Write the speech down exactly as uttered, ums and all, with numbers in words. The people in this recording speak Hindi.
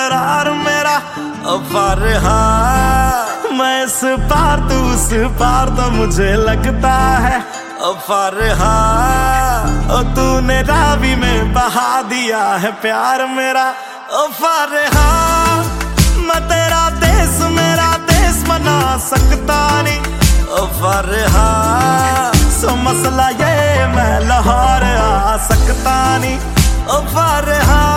करार मेरा ओ फरहा। मैं इस पार तू उस पार तो मुझे लगता है ओ फरहा। ओ तूने रावी में बहा दिया है प्यार मेरा ओ फरहा। मैं तेरा देश मेरा देश बना सकता नहीं ओ फरहा। सो मसला ये मैं लाहौर आ सकता नहीं ओ फरहा।